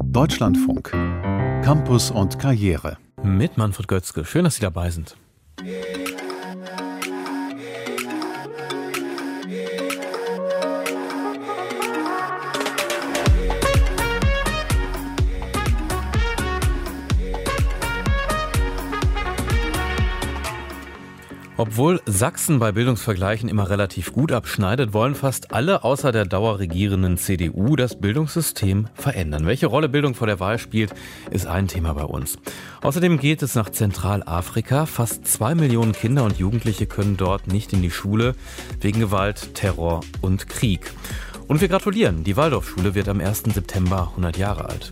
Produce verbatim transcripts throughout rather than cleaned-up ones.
Deutschlandfunk. Campus und Karriere. Mit Manfred Götzke. Schön, dass Sie dabei sind. Obwohl Sachsen bei Bildungsvergleichen immer relativ gut abschneidet, wollen fast alle außer der dauerregierenden C D U das Bildungssystem verändern. Welche Rolle Bildung vor der Wahl spielt, ist ein Thema bei uns. Außerdem geht es nach Zentralafrika. Fast zwei Millionen Kinder und Jugendliche können dort nicht in die Schule wegen Gewalt, Terror und Krieg. Und wir gratulieren. Die Waldorfschule wird am ersten September hundert Jahre alt.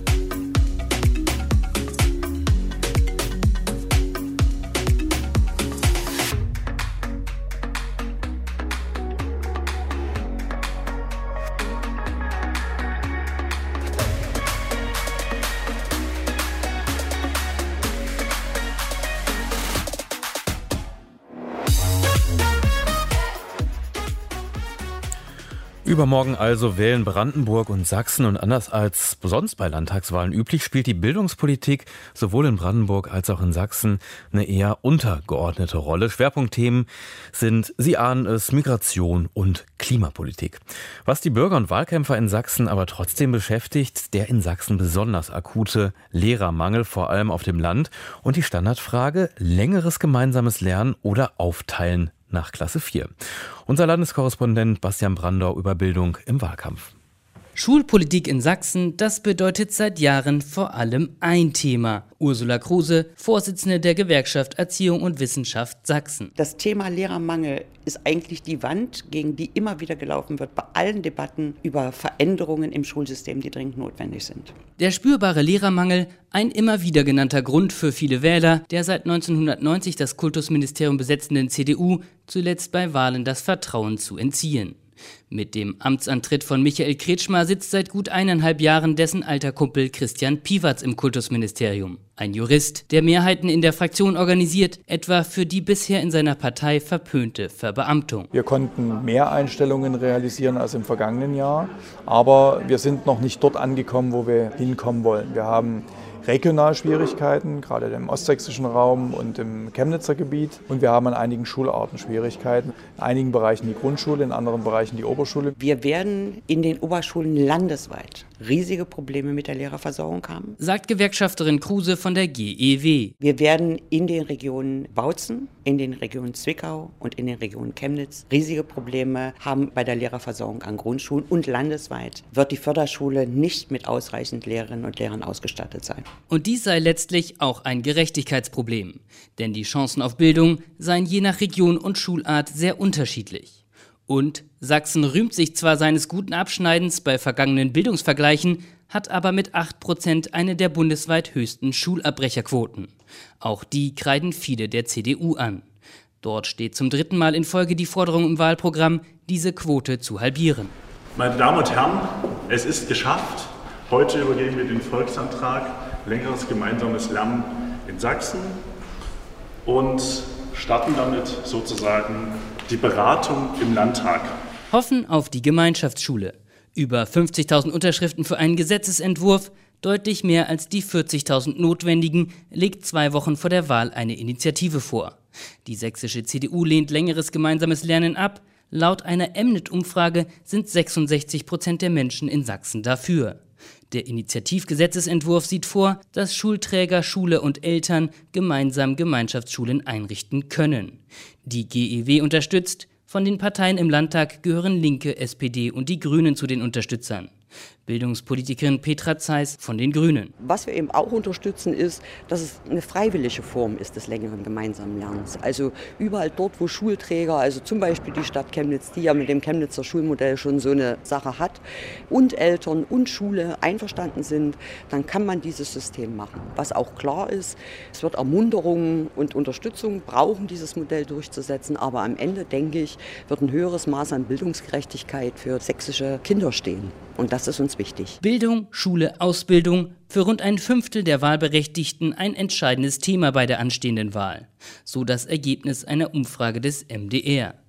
Übermorgen also wählen Brandenburg und Sachsen, und anders als sonst bei Landtagswahlen üblich, spielt die Bildungspolitik sowohl in Brandenburg als auch in Sachsen eine eher untergeordnete Rolle. Schwerpunktthemen sind, Sie ahnen es, Migration und Klimapolitik. Was die Bürger und Wahlkämpfer in Sachsen aber trotzdem beschäftigt, der in Sachsen besonders akute Lehrermangel, vor allem auf dem Land, und die Standardfrage: längeres gemeinsames Lernen oder Aufteilen nach Klasse vier. Unser Landeskorrespondent Bastian Brandau über Bildung im Wahlkampf. Schulpolitik in Sachsen, das bedeutet seit Jahren vor allem ein Thema. Ursula Kruse, Vorsitzende der Gewerkschaft Erziehung und Wissenschaft Sachsen. Das Thema Lehrermangel ist eigentlich die Wand, gegen die immer wieder gelaufen wird bei allen Debatten über Veränderungen im Schulsystem, die dringend notwendig sind. Der spürbare Lehrermangel, ein immer wieder genannter Grund für viele Wähler, der seit neunzehnhundertneunzig das Kultusministerium besetzenden C D U zuletzt bei Wahlen das Vertrauen zu entziehen. Mit dem Amtsantritt von Michael Kretschmer sitzt seit gut eineinhalb Jahren dessen alter Kumpel Christian Piwatz im Kultusministerium. Ein Jurist, der Mehrheiten in der Fraktion organisiert, etwa für die bisher in seiner Partei verpönte Verbeamtung. Wir konnten mehr Einstellungen realisieren als im vergangenen Jahr, aber wir sind noch nicht dort angekommen, wo wir hinkommen wollen. Wir haben regional Schwierigkeiten, gerade im ostsächsischen Raum und im Chemnitzer Gebiet. Und wir haben an einigen Schularten Schwierigkeiten. In einigen Bereichen die Grundschule, in anderen Bereichen die Oberschule. Wir werden in den Oberschulen landesweit riesige Probleme mit der Lehrerversorgung haben, sagt Gewerkschafterin Kruse von der G E W. Wir werden in den Regionen Bautzen, in den Regionen Zwickau und in den Regionen Chemnitz riesige Probleme haben bei der Lehrerversorgung an Grundschulen. Und landesweit wird die Förderschule nicht mit ausreichend Lehrerinnen und Lehrern ausgestattet sein. Und dies sei letztlich auch ein Gerechtigkeitsproblem. Denn die Chancen auf Bildung seien je nach Region und Schulart sehr unterschiedlich. Und Sachsen rühmt sich zwar seines guten Abschneidens bei vergangenen Bildungsvergleichen, hat aber mit acht Prozent eine der bundesweit höchsten Schulabbrecherquoten. Auch die kreiden viele der C D U an. Dort steht zum dritten Mal in Folge die Forderung im Wahlprogramm, diese Quote zu halbieren. Meine Damen und Herren, es ist geschafft. Heute übergeben wir den Volksantrag längeres gemeinsames Lernen in Sachsen und starten damit sozusagen die Beratung im Landtag. Hoffen auf die Gemeinschaftsschule. Über fünfzigtausend Unterschriften für einen Gesetzesentwurf, deutlich mehr als die vierzigtausend notwendigen, legt zwei Wochen vor der Wahl eine Initiative vor. Die sächsische C D U lehnt längeres gemeinsames Lernen ab. Laut einer Mnet-Umfrage sind sechsundsechzig Prozent der Menschen in Sachsen dafür. Der Initiativgesetzesentwurf sieht vor, dass Schulträger, Schule und Eltern gemeinsam Gemeinschaftsschulen einrichten können. Die G E W unterstützt. Von den Parteien im Landtag gehören Linke, S P D und die Grünen zu den Unterstützern. Bildungspolitikerin Petra Zeiss von den Grünen. Was wir eben auch unterstützen ist, dass es eine freiwillige Form ist des längeren gemeinsamen Lernens. Also überall dort, wo Schulträger, also zum Beispiel die Stadt Chemnitz, die ja mit dem Chemnitzer Schulmodell schon so eine Sache hat, und Eltern und Schule einverstanden sind, dann kann man dieses System machen. Was auch klar ist, es wird Ermunterung und Unterstützung brauchen, dieses Modell durchzusetzen, aber am Ende, denke ich, wird ein höheres Maß an Bildungsgerechtigkeit für sächsische Kinder stehen. Und das ist uns wichtig. Bildung, Schule, Ausbildung, für rund ein Fünftel der Wahlberechtigten ein entscheidendes Thema bei der anstehenden Wahl. So das Ergebnis einer Umfrage des M D R.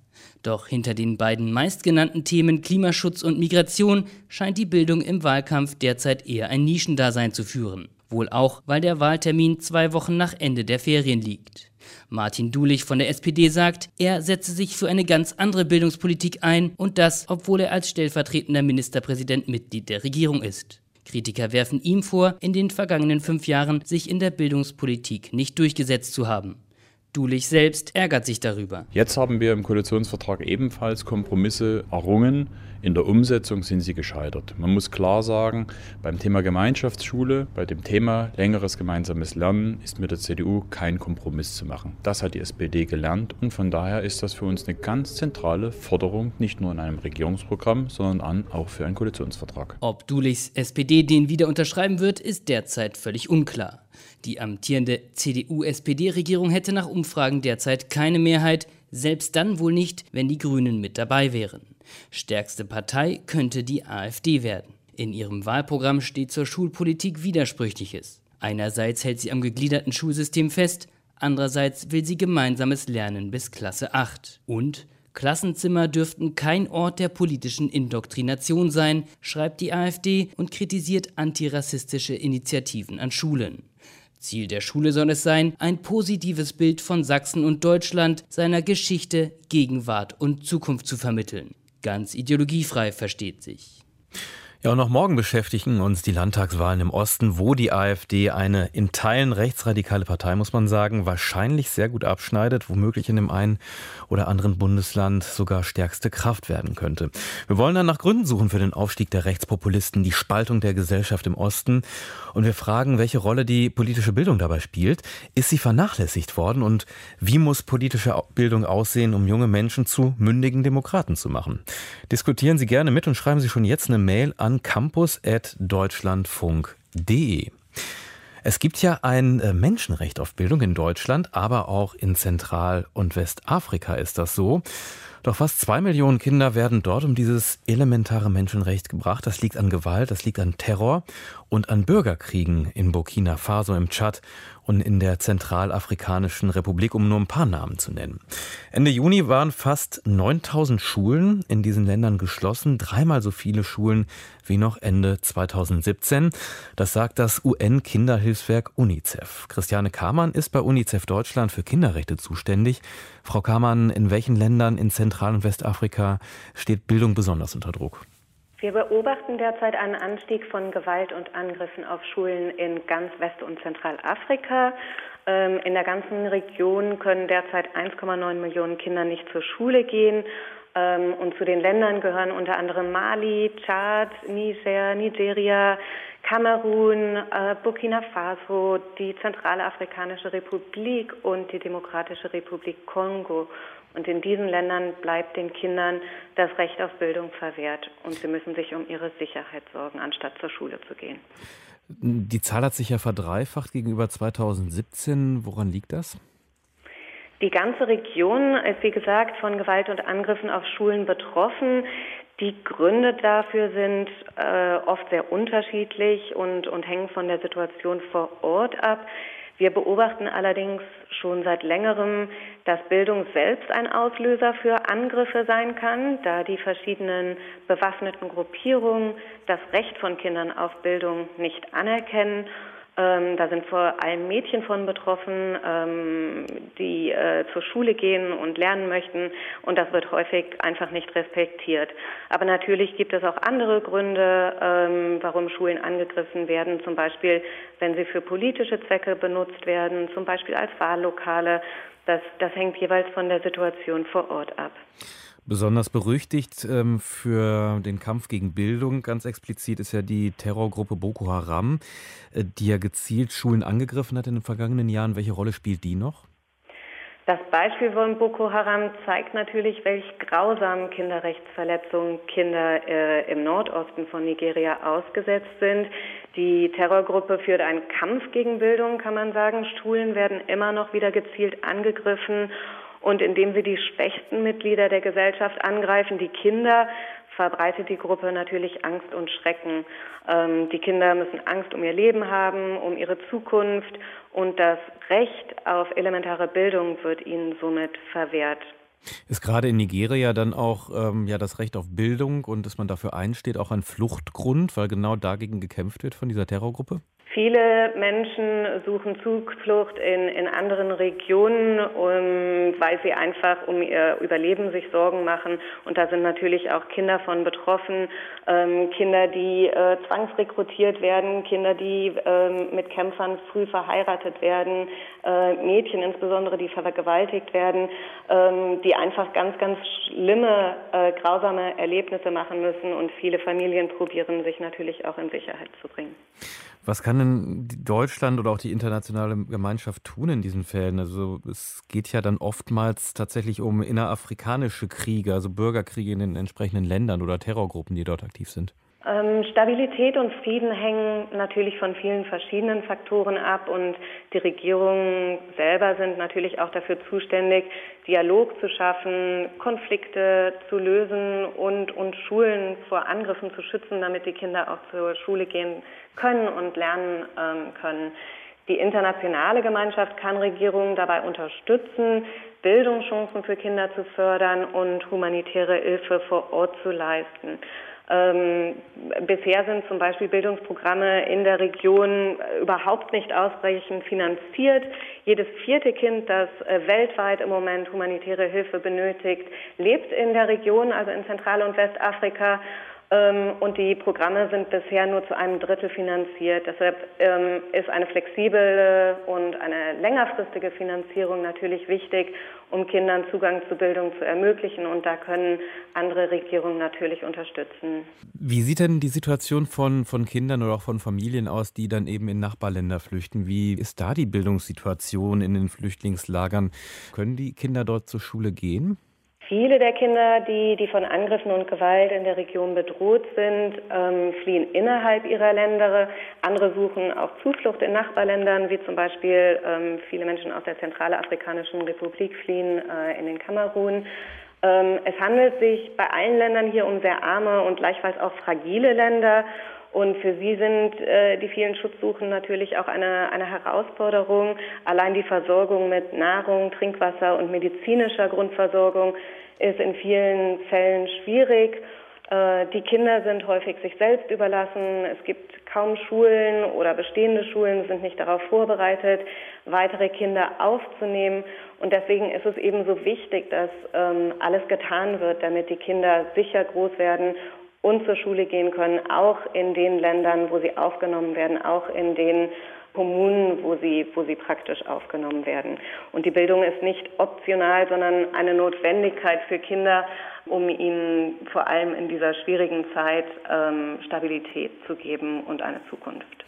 Doch hinter den beiden meistgenannten Themen Klimaschutz und Migration scheint die Bildung im Wahlkampf derzeit eher ein Nischendasein zu führen. Wohl auch, weil der Wahltermin zwei Wochen nach Ende der Ferien liegt. Martin Dulich von der S P D sagt, er setze sich für eine ganz andere Bildungspolitik ein und das, obwohl er als stellvertretender Ministerpräsident Mitglied der Regierung ist. Kritiker werfen ihm vor, in den vergangenen fünf Jahren sich in der Bildungspolitik nicht durchgesetzt zu haben. Dulich selbst ärgert sich darüber. Jetzt haben wir im Koalitionsvertrag ebenfalls Kompromisse errungen. In der Umsetzung sind sie gescheitert. Man muss klar sagen, beim Thema Gemeinschaftsschule, bei dem Thema längeres gemeinsames Lernen ist mit der C D U kein Kompromiss zu machen. Das hat die S P D gelernt und von daher ist das für uns eine ganz zentrale Forderung, nicht nur in einem Regierungsprogramm, sondern auch für einen Koalitionsvertrag. Ob Dulichs S P D den wieder unterschreiben wird, ist derzeit völlig unklar. Die amtierende C D U-S P D-Regierung hätte nach Umfragen derzeit keine Mehrheit, selbst dann wohl nicht, wenn die Grünen mit dabei wären. Stärkste Partei könnte die A f D werden. In ihrem Wahlprogramm steht zur Schulpolitik Widersprüchliches. Einerseits hält sie am gegliederten Schulsystem fest, andererseits will sie gemeinsames Lernen bis Klasse acht. Und Klassenzimmer dürften kein Ort der politischen Indoktrination sein, schreibt die A f D und kritisiert antirassistische Initiativen an Schulen. Ziel der Schule soll es sein, ein positives Bild von Sachsen und Deutschland, seiner Geschichte, Gegenwart und Zukunft zu vermitteln. Ganz ideologiefrei, versteht sich. Ja, und noch morgen beschäftigen uns die Landtagswahlen im Osten, wo die A f D eine in Teilen rechtsradikale Partei, muss man sagen, wahrscheinlich sehr gut abschneidet, womöglich in dem einen oder anderen Bundesland sogar stärkste Kraft werden könnte. Wir wollen dann nach Gründen suchen für den Aufstieg der Rechtspopulisten, die Spaltung der Gesellschaft im Osten. Und wir fragen, welche Rolle die politische Bildung dabei spielt. Ist sie vernachlässigt worden? Und wie muss politische Bildung aussehen, um junge Menschen zu mündigen Demokraten zu machen? Diskutieren Sie gerne mit und schreiben Sie schon jetzt eine Mail an campus at deutschlandfunk punkt de. Es gibt ja ein Menschenrecht auf Bildung in Deutschland, aber auch in Zentral- und Westafrika ist das so. Doch fast zwei Millionen Kinder werden dort um dieses elementare Menschenrecht gebracht. Das liegt an Gewalt, das liegt an Terror und an Bürgerkriegen in Burkina Faso, im Tschad und in der Zentralafrikanischen Republik, um nur ein paar Namen zu nennen. Ende Juni waren fast neuntausend Schulen in diesen Ländern geschlossen, dreimal so viele Schulen wie noch Ende zweitausendsiebzehn. Das sagt das U N-Kinderhilfswerk UNICEF. Christiane Kamann ist bei UNICEF Deutschland für Kinderrechte zuständig. Frau Kamann, in welchen Ländern in Zentral- und Westafrika steht Bildung besonders unter Druck? Wir beobachten derzeit einen Anstieg von Gewalt und Angriffen auf Schulen in ganz West- und Zentralafrika. In der ganzen Region können derzeit eins Komma neun Millionen Kinder nicht zur Schule gehen. Und zu den Ländern gehören unter anderem Mali, Tschad, Niger, Nigeria, Kamerun, Burkina Faso, die Zentralafrikanische Republik und die Demokratische Republik Kongo. Und in diesen Ländern bleibt den Kindern das Recht auf Bildung verwehrt. Und sie müssen sich um ihre Sicherheit sorgen, anstatt zur Schule zu gehen. Die Zahl hat sich ja verdreifacht gegenüber zweitausendsiebzehn. Woran liegt das? Die ganze Region ist, wie gesagt, von Gewalt und Angriffen auf Schulen betroffen. Die Gründe dafür sind äh, oft sehr unterschiedlich und, und hängen von der Situation vor Ort ab. Wir beobachten allerdings schon seit längerem, dass Bildung selbst ein Auslöser für Angriffe sein kann, da die verschiedenen bewaffneten Gruppierungen das Recht von Kindern auf Bildung nicht anerkennen. Ähm, da sind vor allem Mädchen von betroffen, ähm, die äh, zur Schule gehen und lernen möchten, und das wird häufig einfach nicht respektiert. Aber natürlich gibt es auch andere Gründe, ähm, warum Schulen angegriffen werden, zum Beispiel, wenn sie für politische Zwecke benutzt werden, zum Beispiel als Wahllokale. Das, das hängt jeweils von der Situation vor Ort ab. Besonders berüchtigt ähm, für den Kampf gegen Bildung, ganz explizit, ist ja die Terrorgruppe Boko Haram, äh, die ja gezielt Schulen angegriffen hat in den vergangenen Jahren. Welche Rolle spielt die noch? Das Beispiel von Boko Haram zeigt natürlich, welch grausamen Kinderrechtsverletzungen Kinder äh, im Nordosten von Nigeria ausgesetzt sind. Die Terrorgruppe führt einen Kampf gegen Bildung, kann man sagen. Schulen werden immer noch wieder gezielt angegriffen. Und indem sie die schwächsten Mitglieder der Gesellschaft angreifen, die Kinder, verbreitet die Gruppe natürlich Angst und Schrecken. Ähm, die Kinder müssen Angst um ihr Leben haben, um ihre Zukunft, und das Recht auf elementare Bildung wird ihnen somit verwehrt. Ist gerade in Nigeria dann auch ähm, ja, das Recht auf Bildung und dass man dafür einsteht, auch ein Fluchtgrund, weil genau dagegen gekämpft wird von dieser Terrorgruppe? Viele Menschen suchen Zuflucht in, in anderen Regionen, um, weil sie einfach um ihr Überleben sich Sorgen machen. Und da sind natürlich auch Kinder von betroffen, ähm, Kinder, die äh, zwangsrekrutiert werden, Kinder, die äh, mit Kämpfern früh verheiratet werden, äh, Mädchen insbesondere, die vergewaltigt werden, ähm, die einfach ganz, ganz schlimme, äh, grausame Erlebnisse machen müssen. Und viele Familien probieren sich natürlich auch in Sicherheit zu bringen. Was kann denn Deutschland oder auch die internationale Gemeinschaft tun in diesen Fällen? Also es geht ja dann oftmals tatsächlich um innerafrikanische Kriege, also Bürgerkriege in den entsprechenden Ländern oder Terrorgruppen, die dort aktiv sind. Ähm, Stabilität und Frieden hängen natürlich von vielen verschiedenen Faktoren ab und die Regierungen selber sind natürlich auch dafür zuständig, Dialog zu schaffen, Konflikte zu lösen und, und Schulen vor Angriffen zu schützen, damit die Kinder auch zur Schule gehen können und lernen ähm, können. Die internationale Gemeinschaft kann Regierungen dabei unterstützen, Bildungschancen für Kinder zu fördern und humanitäre Hilfe vor Ort zu leisten. Ähm, bisher sind zum Beispiel Bildungsprogramme in der Region überhaupt nicht ausreichend finanziert. Jedes vierte Kind, das äh, weltweit im Moment humanitäre Hilfe benötigt, lebt in der Region, also in Zentral- und Westafrika. Ähm, und die Programme sind bisher nur zu einem Drittel finanziert. Deshalb ähm, ist eine flexible und eine längerfristige Finanzierung natürlich wichtig, um Kindern Zugang zu Bildung zu ermöglichen. Und da können andere Regierungen natürlich unterstützen. Wie sieht denn die Situation von, von Kindern oder auch von Familien aus, die dann eben in Nachbarländer flüchten? Wie ist da die Bildungssituation in den Flüchtlingslagern? Können die Kinder dort zur Schule gehen? Viele der Kinder, die, die von Angriffen und Gewalt in der Region bedroht sind, ähm, fliehen innerhalb ihrer Länder. Andere suchen auch Zuflucht in Nachbarländern, wie zum Beispiel ähm, viele Menschen aus der Zentralafrikanischen Republik fliehen äh, in den Kamerun. Ähm, es handelt sich bei allen Ländern hier um sehr arme und gleichfalls auch fragile Länder. Und für sie sind äh, die vielen Schutzsuchenden natürlich auch eine, eine Herausforderung. Allein die Versorgung mit Nahrung, Trinkwasser und medizinischer Grundversorgung ist in vielen Fällen schwierig. Äh, die Kinder sind häufig sich selbst überlassen. Es gibt kaum Schulen oder bestehende Schulen sind nicht darauf vorbereitet, weitere Kinder aufzunehmen. Und deswegen ist es eben so wichtig, dass ähm, alles getan wird, damit die Kinder sicher groß werden und zur Schule gehen können, auch in den Ländern, wo sie aufgenommen werden, auch in den Kommunen, wo sie, wo sie praktisch aufgenommen werden. Und die Bildung ist nicht optional, sondern eine Notwendigkeit für Kinder, um ihnen vor allem in dieser schwierigen Zeit ähm, Stabilität zu geben und eine Zukunft.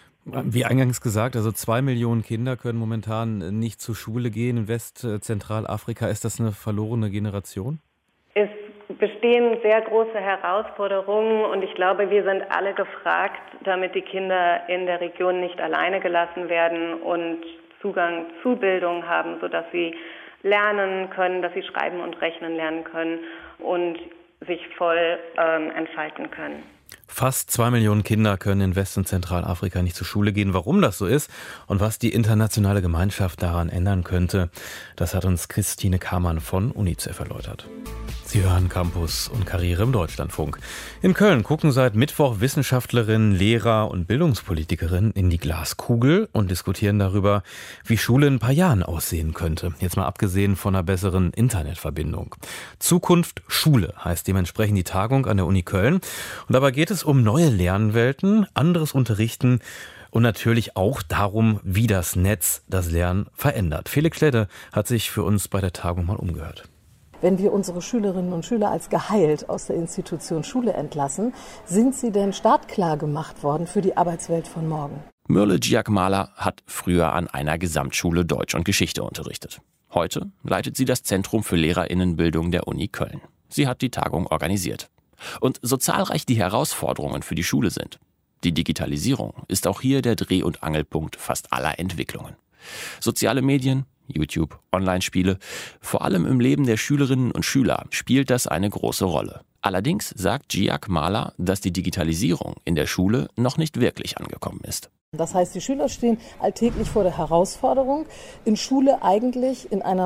Wie eingangs gesagt, also zwei Millionen Kinder können momentan nicht zur Schule gehen in Westzentralafrika. Ist das eine verlorene Generation? Es bestehen sehr große Herausforderungen und ich glaube, wir sind alle gefragt, damit die Kinder in der Region nicht alleine gelassen werden und Zugang zu Bildung haben, sodass sie lernen können, dass sie schreiben und rechnen lernen können und sich voll ähm, entfalten können. Fast zwei Millionen Kinder können in West- und Zentralafrika nicht zur Schule gehen. Warum das so ist und was die internationale Gemeinschaft daran ändern könnte, das hat uns Christine Kamann von UNICEF erläutert. Sie hören Campus und Karriere im Deutschlandfunk. In Köln gucken seit Mittwoch Wissenschaftlerinnen, Lehrer und Bildungspolitikerinnen in die Glaskugel und diskutieren darüber, wie Schule in ein paar Jahren aussehen könnte. Jetzt mal abgesehen von einer besseren Internetverbindung. Zukunft Schule heißt dementsprechend die Tagung an der Uni Köln. Und dabei geht es um neue Lernwelten, anderes Unterrichten und natürlich auch darum, wie das Netz das Lernen verändert. Felix Schledde hat sich für uns bei der Tagung mal umgehört. Wenn wir unsere Schülerinnen und Schüler als geheilt aus der Institution Schule entlassen, sind sie denn startklar gemacht worden für die Arbeitswelt von morgen? Myrle Giac-Mahler hat früher an einer Gesamtschule Deutsch und Geschichte unterrichtet. Heute leitet sie das Zentrum für Lehrerinnenbildung der Uni Köln. Sie hat die Tagung organisiert. Und so zahlreich die Herausforderungen für die Schule sind, die Digitalisierung ist auch hier der Dreh- und Angelpunkt fast aller Entwicklungen. Soziale Medien, YouTube, Online-Spiele, vor allem im Leben der Schülerinnen und Schüler spielt das eine große Rolle. Allerdings sagt Giac-Mahler, dass die Digitalisierung in der Schule noch nicht wirklich angekommen ist. Das heißt, die Schüler stehen alltäglich vor der Herausforderung, in Schule eigentlich in einer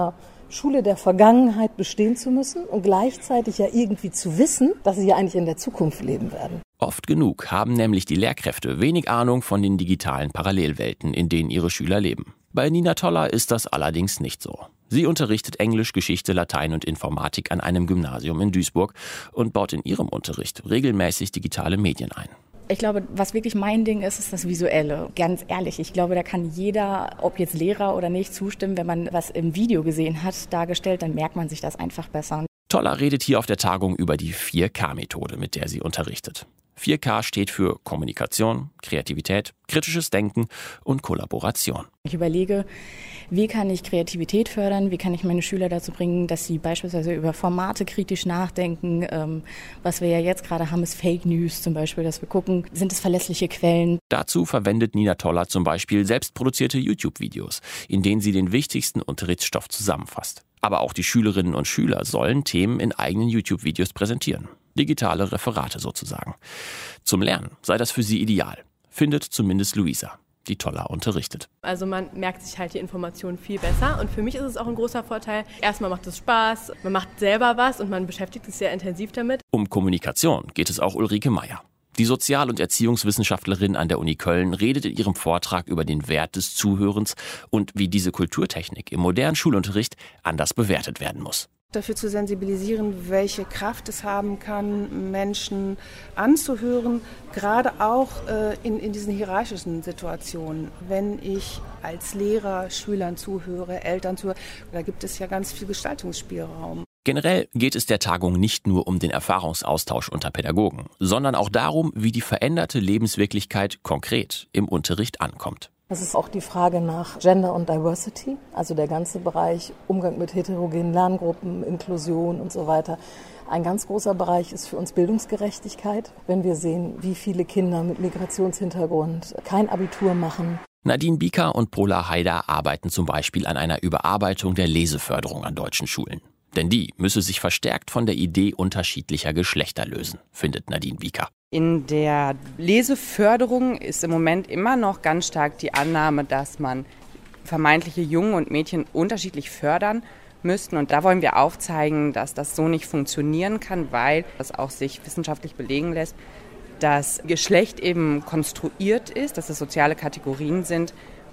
Schule der Vergangenheit bestehen zu müssen und gleichzeitig ja irgendwie zu wissen, dass sie ja eigentlich in der Zukunft leben werden. Oft genug haben nämlich die Lehrkräfte wenig Ahnung von den digitalen Parallelwelten, in denen ihre Schüler leben. Bei Nina Toller ist das allerdings nicht so. Sie unterrichtet Englisch, Geschichte, Latein und Informatik an einem Gymnasium in Duisburg und baut in ihrem Unterricht regelmäßig digitale Medien ein. Ich glaube, was wirklich mein Ding ist, ist das Visuelle. Ganz ehrlich, ich glaube, da kann jeder, ob jetzt Lehrer oder nicht, zustimmen. Wenn man was im Video gesehen hat, dargestellt, dann merkt man sich das einfach besser. Toller redet hier auf der Tagung über die vier K Methode, mit der sie unterrichtet. vier K steht für Kommunikation, Kreativität, kritisches Denken und Kollaboration. Ich überlege, wie kann ich Kreativität fördern, wie kann ich meine Schüler dazu bringen, dass sie beispielsweise über Formate kritisch nachdenken. Ähm, was wir ja jetzt gerade haben, ist Fake News zum Beispiel, dass wir gucken, sind es verlässliche Quellen. Dazu verwendet Nina Toller zum Beispiel selbstproduzierte YouTube-Videos, in denen sie den wichtigsten Unterrichtsstoff zusammenfasst. Aber auch die Schülerinnen und Schüler sollen Themen in eigenen YouTube-Videos präsentieren. Digitale Referate sozusagen. Zum Lernen sei das für sie ideal, findet zumindest Luisa, die Toller unterrichtet. Also man merkt sich halt die Informationen viel besser und für mich ist es auch ein großer Vorteil. Erstmal macht es Spaß, man macht selber was und man beschäftigt sich sehr intensiv damit. Um Kommunikation geht es auch Ulrike Meyer. Die Sozial- und Erziehungswissenschaftlerin an der Uni Köln redet in ihrem Vortrag über den Wert des Zuhörens und wie diese Kulturtechnik im modernen Schulunterricht anders bewertet werden muss. Dafür zu sensibilisieren, welche Kraft es haben kann, Menschen anzuhören, gerade auch äh, in, in diesen hierarchischen Situationen. Wenn ich als Lehrer Schülern zuhöre, Eltern zuhöre, da gibt es ja ganz viel Gestaltungsspielraum. Generell geht es der Tagung nicht nur um den Erfahrungsaustausch unter Pädagogen, sondern auch darum, wie die veränderte Lebenswirklichkeit konkret im Unterricht ankommt. Das ist auch die Frage nach Gender und Diversity, also der ganze Bereich Umgang mit heterogenen Lerngruppen, Inklusion und so weiter. Ein ganz großer Bereich ist für uns Bildungsgerechtigkeit, wenn wir sehen, wie viele Kinder mit Migrationshintergrund kein Abitur machen. Nadine Bieker und Pola Haider arbeiten zum Beispiel an einer Überarbeitung der Leseförderung an deutschen Schulen. Denn die müsse sich verstärkt von der Idee unterschiedlicher Geschlechter lösen, findet Nadine Bieker. In der Leseförderung ist im Moment immer noch ganz stark die Annahme, dass man vermeintliche Jungen und Mädchen unterschiedlich fördern müssten. Und da wollen wir aufzeigen, dass das so nicht funktionieren kann, weil das auch sich wissenschaftlich belegen lässt, dass Geschlecht eben konstruiert ist, dass es soziale Kategorien sind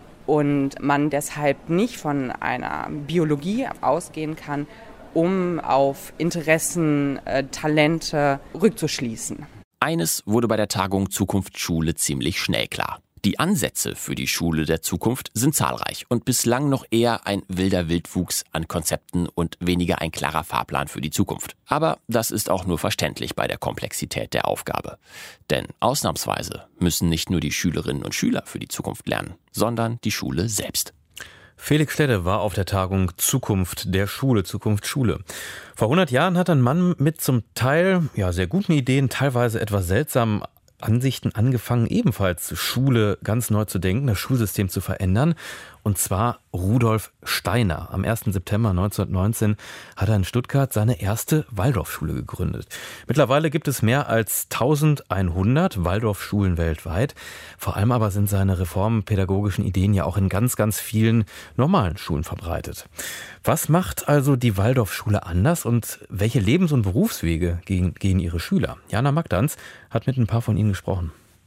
und man deshalb nicht von einer Biologie ausgehen kann, um auf Interessen, äh, Talente rückzuschließen. Eines wurde bei der Tagung Zukunft Schule ziemlich schnell klar. Die Ansätze für die Schule der Zukunft sind zahlreich und bislang noch eher ein wilder Wildwuchs an Konzepten und weniger ein klarer Fahrplan für die Zukunft. Aber das ist auch nur verständlich bei der Komplexität der Aufgabe. Denn ausnahmsweise müssen nicht nur die Schülerinnen und Schüler für die Zukunft lernen, sondern die Schule selbst. Felix Stedde war auf der Tagung Zukunft der Schule, Zukunft Schule. Vor hundert Jahren hat ein Mann mit zum Teil ja, sehr guten Ideen, teilweise etwas seltsamen Ansichten angefangen, ebenfalls Schule ganz neu zu denken, das Schulsystem zu verändern. Und zwar Rudolf Steiner. Am ersten September neunzehnhundertneunzehn hat er in Stuttgart seine erste Waldorfschule gegründet. Mittlerweile gibt es mehr als eintausendeinhundert Waldorfschulen weltweit. Vor allem aber sind seine reformpädagogischen Ideen ja auch in ganz, ganz vielen normalen Schulen verbreitet. Was macht also die Waldorfschule anders und welche Lebens- und Berufswege gehen, gehen ihre Schüler? Jana Magdanz hat mit ein paar von ihnen gesprochen.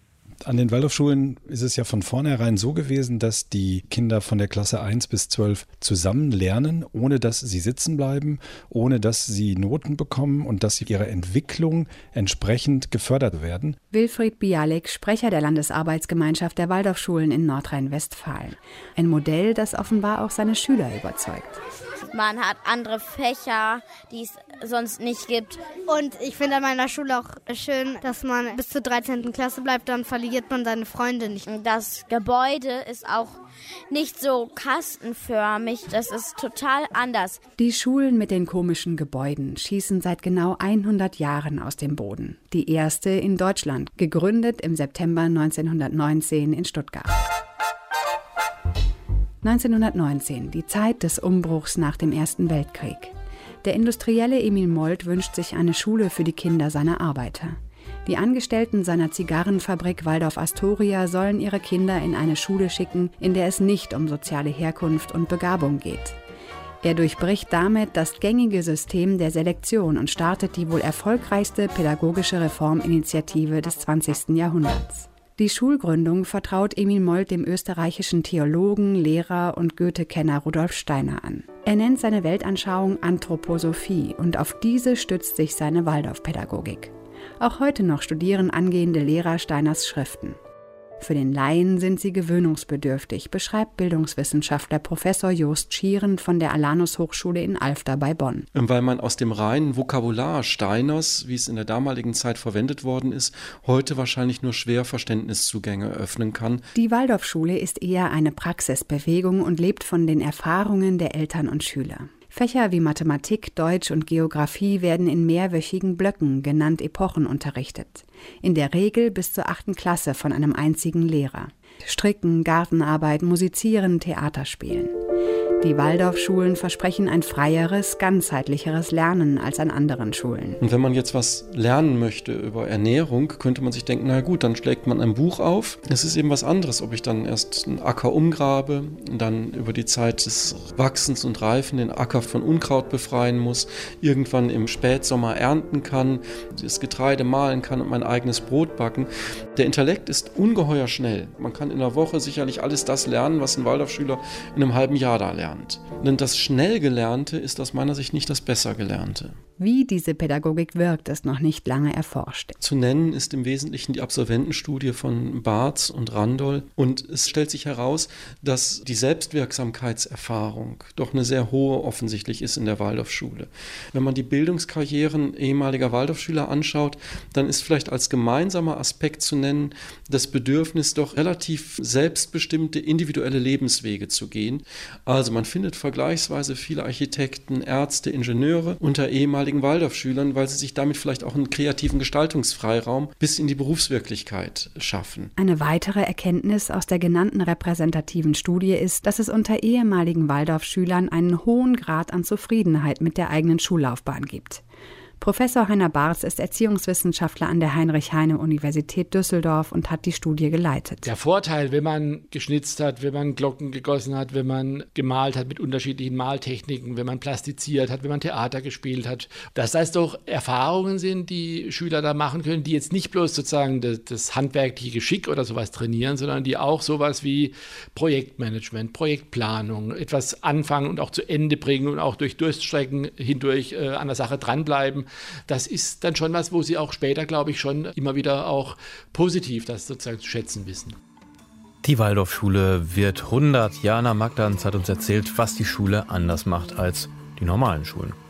An den Waldorfschulen ist es ja von vornherein so gewesen, dass die Kinder von der Klasse eins bis zwölf zusammen lernen, ohne dass sie sitzen bleiben, ohne dass sie Noten bekommen und dass sie ihre Entwicklung entsprechend gefördert werden. Wilfried Bialik, Sprecher der Landesarbeitsgemeinschaft der Waldorfschulen in Nordrhein-Westfalen. Ein Modell, das offenbar auch seine Schüler überzeugt. Man hat andere Fächer, die es sonst nicht gibt. Und ich finde an meiner Schule auch schön, dass man bis zur dreizehnten Klasse bleibt, dann verliert man seine Freunde nicht. Das Gebäude ist auch nicht so kastenförmig, das ist total anders. Die Schulen mit den komischen Gebäuden schießen seit genau hundert Jahren aus dem Boden. Die erste in Deutschland, gegründet im September neunzehnhundertneunzehn in Stuttgart. neunzehnhundertneunzehn, die Zeit des Umbruchs nach dem Ersten Weltkrieg. Der Industrielle Emil Molt wünscht sich eine Schule für die Kinder seiner Arbeiter. Die Angestellten seiner Zigarrenfabrik Waldorf Astoria sollen ihre Kinder in eine Schule schicken, in der es nicht um soziale Herkunft und Begabung geht. Er durchbricht damit das gängige System der Selektion und startet die wohl erfolgreichste pädagogische Reforminitiative des zwanzigsten Jahrhunderts. Die Schulgründung vertraut Emil Molt dem österreichischen Theologen, Lehrer und Goethe-Kenner Rudolf Steiner an. Er nennt seine Weltanschauung Anthroposophie und auf diese stützt sich seine Waldorfpädagogik. Auch heute noch studieren angehende Lehrer Steiners Schriften. Für den Laien sind sie gewöhnungsbedürftig, beschreibt Bildungswissenschaftler Professor Jost Schieren von der Alanus-Hochschule in Alfter bei Bonn. Weil man aus dem reinen Vokabular Steiners, wie es in der damaligen Zeit verwendet worden ist, heute wahrscheinlich nur schwer Verständniszugänge öffnen kann. Die Waldorfschule ist eher eine Praxisbewegung und lebt von den Erfahrungen der Eltern und Schüler. Fächer wie Mathematik, Deutsch und Geografie werden in mehrwöchigen Blöcken, genannt Epochen, unterrichtet. In der Regel bis zur achten Klasse von einem einzigen Lehrer. Stricken, Gartenarbeit, Musizieren, Theater spielen. Die Waldorfschulen versprechen ein freieres, ganzheitlicheres Lernen als an anderen Schulen. Und wenn man jetzt was lernen möchte über Ernährung, könnte man sich denken, na gut, dann schlägt man ein Buch auf. Es ist eben was anderes, ob ich dann erst einen Acker umgrabe, dann über die Zeit des Wachsens und Reifen den Acker von Unkraut befreien muss, irgendwann im Spätsommer ernten kann, das Getreide mahlen kann und mein eigenes Brot backen. Der Intellekt ist ungeheuer schnell. Man kann in einer Woche sicherlich alles das lernen, was ein Waldorfschüler in einem halben Jahr da lernt. Denn das schnell Gelernte ist aus meiner Sicht nicht das besser Gelernte. Wie diese Pädagogik wirkt, ist noch nicht lange erforscht. Zu nennen ist im Wesentlichen die Absolventenstudie von Bartz und Randol. Und es stellt sich heraus, dass die Selbstwirksamkeitserfahrung doch eine sehr hohe offensichtlich ist in der Waldorfschule. Wenn man die Bildungskarrieren ehemaliger Waldorfschüler anschaut, dann ist vielleicht als gemeinsamer Aspekt zu nennen, das Bedürfnis, doch relativ selbstbestimmte individuelle Lebenswege zu gehen. Also man findet vergleichsweise viele Architekten, Ärzte, Ingenieure unter ehemaligen Waldorfschülern, weil sie sich damit vielleicht auch einen kreativen Gestaltungsfreiraum bis in die Berufswirklichkeit schaffen. Eine weitere Erkenntnis aus der genannten repräsentativen Studie ist, dass es unter ehemaligen Waldorfschülern einen hohen Grad an Zufriedenheit mit der eigenen Schullaufbahn gibt. Professor Heiner Bartz ist Erziehungswissenschaftler an der Heinrich-Heine-Universität Düsseldorf und hat die Studie geleitet. Der Vorteil, wenn man geschnitzt hat, wenn man Glocken gegossen hat, wenn man gemalt hat mit unterschiedlichen Maltechniken, wenn man plastiziert hat, wenn man Theater gespielt hat, dass das doch Erfahrungen sind, die Schüler da machen können, die jetzt nicht bloß sozusagen das, das handwerkliche Geschick oder sowas trainieren, sondern die auch sowas wie Projektmanagement, Projektplanung, etwas anfangen und auch zu Ende bringen und auch durch Durststrecken hindurch äh, an der Sache dranbleiben. Das ist dann schon was, wo sie auch später, glaube ich, schon immer wieder auch positiv das sozusagen zu schätzen wissen. Die Waldorfschule wird hundert. Jana Magdanz hat uns erzählt, was die Schule anders macht als die normalen Schulen.